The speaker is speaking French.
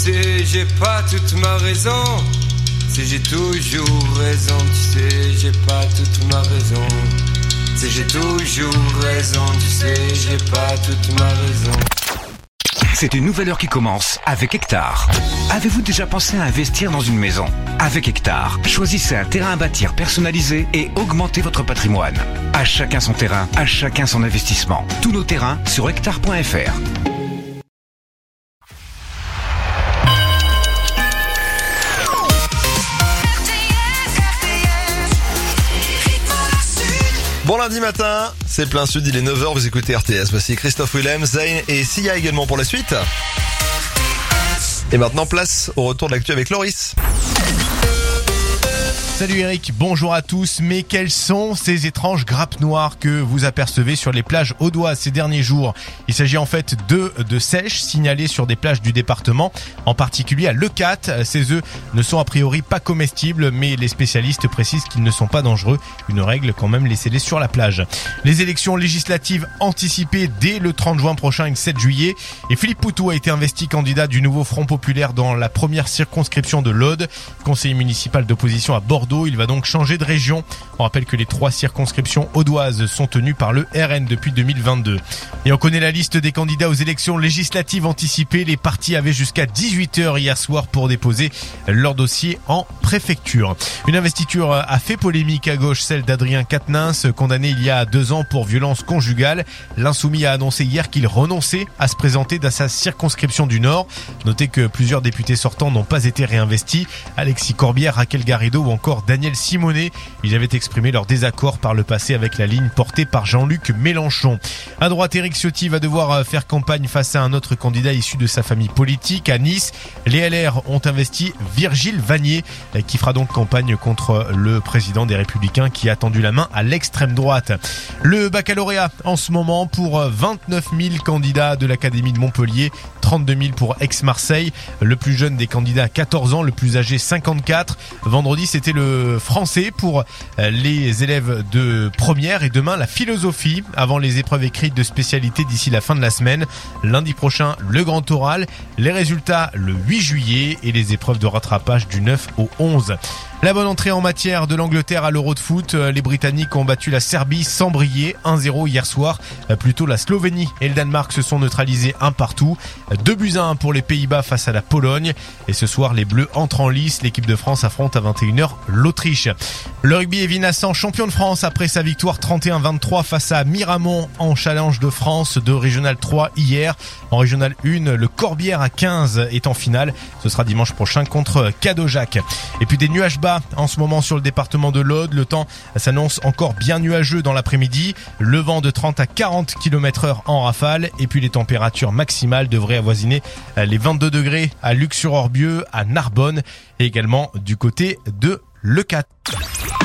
sais, j'ai pas toute ma raison. C'est j'ai toujours raison, tu sais, j'ai pas toute ma raison. C'est j'ai toujours raison, tu sais, j'ai pas toute ma raison. C'est une nouvelle heure qui commence avec Hectare. Avez-vous déjà pensé à investir dans une maison ? Avec Hectare, choisissez un terrain à bâtir personnalisé et augmentez votre patrimoine. À chacun son terrain, à chacun son investissement. Tous nos terrains sur hectare.fr. Bon lundi matin, c'est plein sud, il est 9h, vous écoutez RTS. Voici Christophe Willem, Zayn et Sia également pour la suite. Et maintenant, place au retour de l'actu avec Loris. Salut Eric, bonjour à tous. Mais quelles sont ces étranges grappes noires que vous apercevez sur les plages audoises ces derniers jours ? Il s'agit en fait d'œufs de sèche signalés sur des plages du département, en particulier à Leucate. Ces œufs ne sont a priori pas comestibles, mais les spécialistes précisent qu'ils ne sont pas dangereux. Une règle quand même, laissez-les sur la plage. Les élections législatives anticipées dès le 30 juin prochain et le 7 juillet. Et Philippe Poutou a été investi candidat du nouveau Front Populaire dans la première circonscription de l'Aude, conseiller municipal d'opposition à Bordeaux. Il va donc changer de région. On rappelle que les 3 circonscriptions audoises sont tenues par le RN depuis 2022. Et on connaît la liste des candidats aux élections législatives anticipées. Les partis avaient jusqu'à 18h hier soir pour déposer leur dossier en préfecture. Une investiture a fait polémique à gauche, celle d'Adrien Quatennens, condamné il y a 2 ans pour violence conjugale. L'Insoumis a annoncé hier qu'il renonçait à se présenter dans sa circonscription du Nord. Notez que plusieurs députés sortants n'ont pas été réinvestis. Alexis Corbière, Raquel Garrido ou encore Daniel Simonet. Ils avaient exprimé leur désaccord par le passé avec la ligne portée par Jean-Luc Mélenchon. À droite, Éric Ciotti va devoir faire campagne face à un autre candidat issu de sa famille politique. À Nice, les LR ont investi Virgile Vanier, qui fera donc campagne contre le président des Républicains qui a tendu la main à l'extrême droite. Le baccalauréat en ce moment pour 29 000 candidats de l'Académie de Montpellier, 32 000 pour Aix-Marseille. Le plus jeune des candidats, 14 ans, le plus âgé, 54. Vendredi, c'était le français pour les élèves de première et demain la philosophie avant les épreuves écrites de spécialité d'ici la fin de la semaine. Lundi prochain, le grand oral, les résultats le 8 juillet et les épreuves de rattrapage du 9 au 11. La bonne entrée en matière de l'Angleterre à l'Euro de foot. Les Britanniques ont battu la Serbie sans briller, 1-0 hier soir. Plutôt la Slovénie et le Danemark se sont neutralisés 1-1. 2-1 pour les Pays-Bas face à la Pologne. Et ce soir, les Bleus entrent en lice. L'équipe de France affronte à 21h l'Autriche. Le rugby, Evin Hassan, champion de France après sa victoire 31-23 face à Miramont en Challenge de France de Régional 3 hier. En Régional 1, le Corbière à 15 est en finale. Ce sera dimanche prochain contre Cadojac. Et puis des nuages bas en ce moment sur le département de l'Aude. Le temps s'annonce encore bien nuageux dans l'après-midi. Le vent de 30 à 40 km/h en rafale. Et puis les températures maximales devraient avoisiner les 22 degrés à Luc-sur-Orbieu, à Narbonne et également du côté de Leucate.